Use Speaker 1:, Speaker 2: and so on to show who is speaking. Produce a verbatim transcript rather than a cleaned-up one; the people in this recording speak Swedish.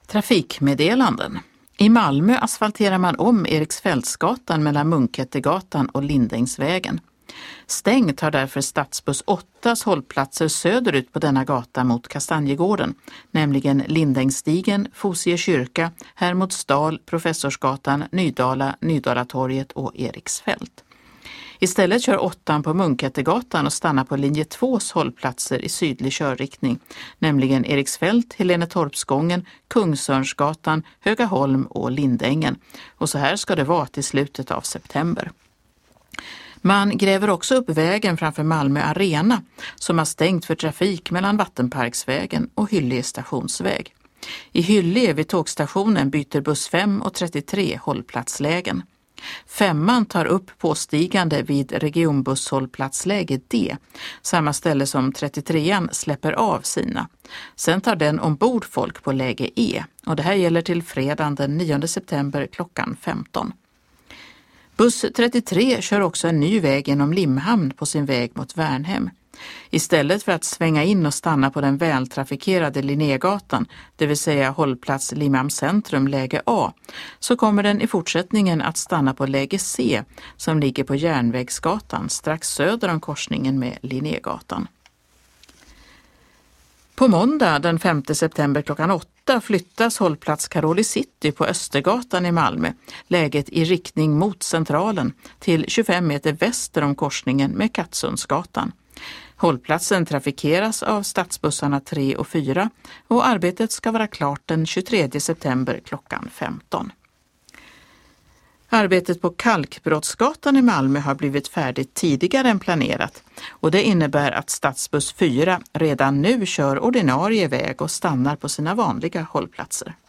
Speaker 1: Trafikmeddelanden. I Malmö asfalterar man om Eriksfältsgatan mellan Munkettegatan och Lindängsvägen. Stängt har därför Stadsbuss åttas hållplatser söderut på denna gata mot Kastanjegården, nämligen Lindängsstigen, Fosie kyrka, Hermodsdal, Professorsgatan, Nydala, Nydalatorget och Eriksfält. Istället kör åttan på Munkettegatan och stannar på linje tvås hållplatser i sydlig körriktning, nämligen Eriksfält, Helenetorpsgången, Kungsörnsgatan, Högaholm och Lindängen. Och så här ska det vara till slutet av september. Man gräver också upp vägen framför Malmö Arena som har stängt för trafik mellan Vattenparksvägen och Hyllie stationsväg. I Hyllie vid tågstationen byter buss fem och trettiotre hållplatslägen. Femman tar upp påstigande vid regionbusshållplatsläge D, samma ställe som trettiotrean släpper av sina. Sen tar den ombord folk på läge E och det här gäller till fredagen den nionde september klockan femton. Buss trettiotre kör också en ny väg genom Limhamn på sin väg mot Värnhem. Istället för att svänga in och stanna på den vältrafikerade Linnégatan, det vill säga hållplats Limhamn centrum läge A, så kommer den i fortsättningen att stanna på läge C som ligger på Järnvägsgatan strax söder om korsningen med Linnégatan. På måndag den femte september klockan åtta flyttas hållplats Karoli City på Östergatan i Malmö, läget i riktning mot centralen, till tjugofem meter väster om korsningen med Kattsundsgatan. Hållplatsen trafikeras av stadsbussarna tre och fyra och arbetet ska vara klart den tjugotredje september klockan femton. Arbetet på Kalkbrottsgatan i Malmö har blivit färdigt tidigare än planerat och det innebär att stadsbuss fyra redan nu kör ordinarie väg och stannar på sina vanliga hållplatser.